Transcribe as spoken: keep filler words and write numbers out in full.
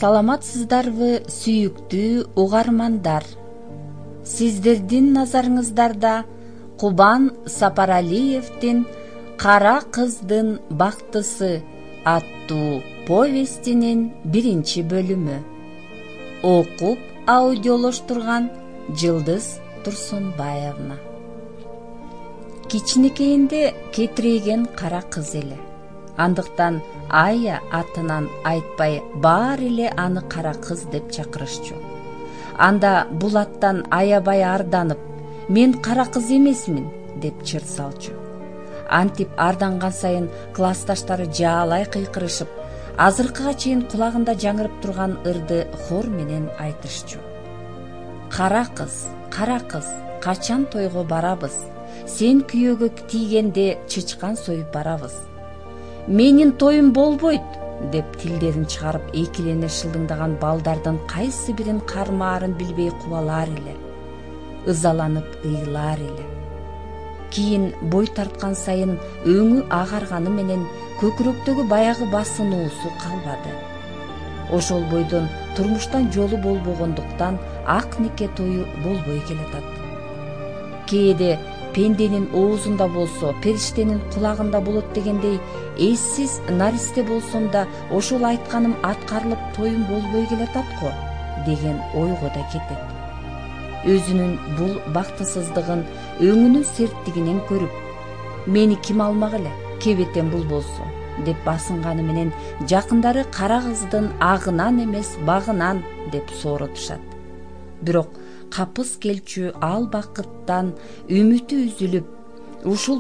Саламатсыздарбы, сүйүктүү угармандар. Сиздердин назарыңыздарда Кубан Сапаралиевдин «Кара кыздын бактысы» аттуу повестинин биринчи бөлүмү. Окуп аудиолоштурган Жылдыз Турсунбаевна. Кичинекейинде кетирейген кара кыз эле. Андыктан Ая атынан айтпай баар эле аны кара кыз деп чакырышчу. Анда бул аттан аябай арданып, мен кара кыз эмесмин деп чыр салчу. Антип арданган сайын классташтары жаалай кыйкырышып, азыркыга чейин кулагында жаңырып турган ырды хор менен айтышчу. Кара кыз, кара кыз, качан тойго барабыз? Сен күйөөгө тийгенде чычкан союп барабыз. Менин тоюм болбойт деп тилдерин чыгарып экилене шылдыңдаган балдардын кайсы бирин кармаарын билбей кубалар эле, ызаланып ыйлар эле. Кийин бой тарткан сайын өңү агарганы менен көкүрөктөгү баягы басынуусу калбады. Ошол бойдон турмуштан жолу болбогондуктан ак нике тою болбой келатат. Кээде пенденин оозунда болсо, периштенин кулагында болот дегендей, эссиз наристе болсом да ошол айтканым аткарылып тоюм болбой келатат го деген ойго да кетет. Өзүнүн бул бактысыздыгын өңүнүн серттигинен көрүп, мени ким алмак эле, кебетем бул болсо деп басынганы менен жакындары кара кыздын агынан эмес багынан деп сооротушат. Бирок капыс келчү ал бакыттан үмүтү үзүлүп, ушул